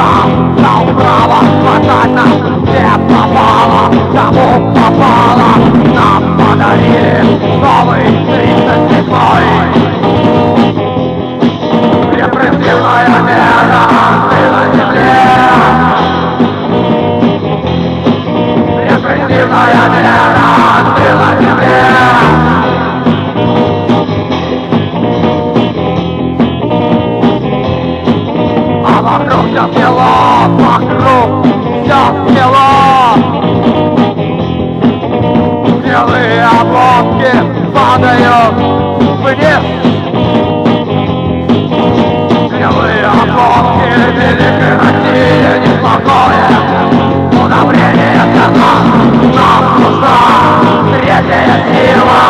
дал право хватать нас где попало, кому попало. Нам подарили новый 37-й. Репрессивная мера, ты на земле. Репрессивная мера, ты на земле. А вокруг все село, вокруг все село. Белые обломки падают вниз. Белые обломки великой России неплохое удобрение для нас. Нам нужна третья сила.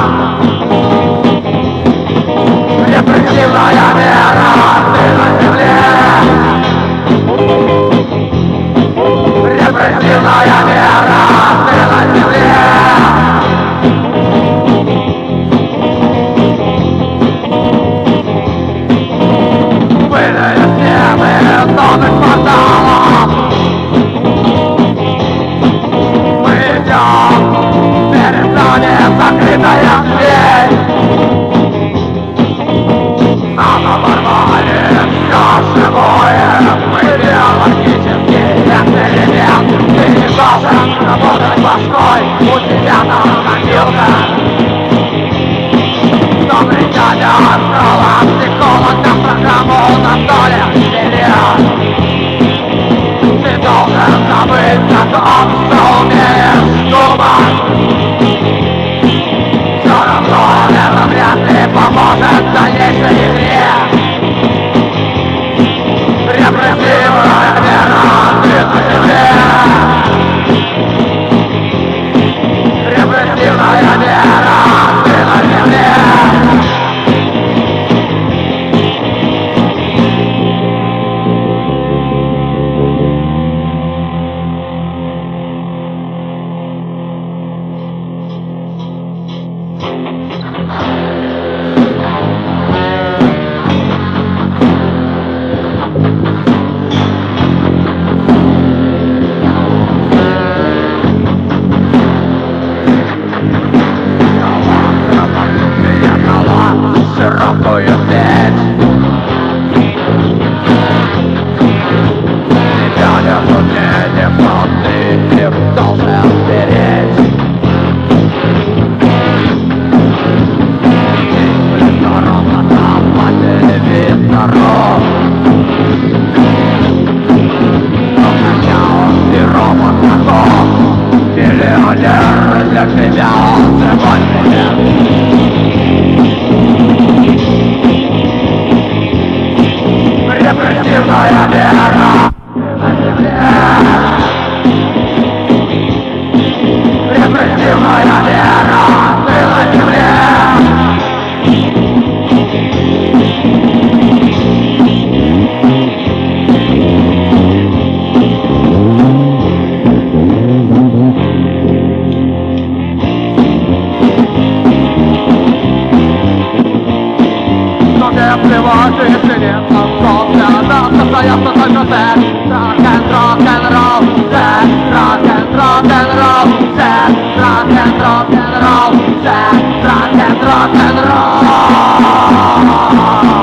Репрессивная мера, ты на земле. Репрессивная мера, ты на земле. Пыльные стены новых кварталов. Мы идем, перед нами закрытая дверь. Нам оборвали все живое. Мы биологический эксперимент. Ты не должен работать башкой, у тебя там компьютер. Добрый дядя астролог, психолог, на программу на столе сидел. Ты должен забыть о том, что умеешь думать. Все равно это вряд ли поможет в дальнейшей игре. Репрессивная мера, ты на земле. Репрессивная мера, ты на земле. Широкую сеть. Тебя нету денег, но ты их должен сберечь. Ровно там по телевизору. Сначала ты робот таков. Миллионер для тебя он живой пример. Репрессивная мера на земле. Репрессивная мера, ты на земле. Но не плевать, если нет нам взгляда, остается только секс. Рок-н-рок-н-ролл, секс. Рок-н-рок-н-ролл, секс. Рок-н-рок-н-ролл, секс. Рок-н-рок-н-ролл.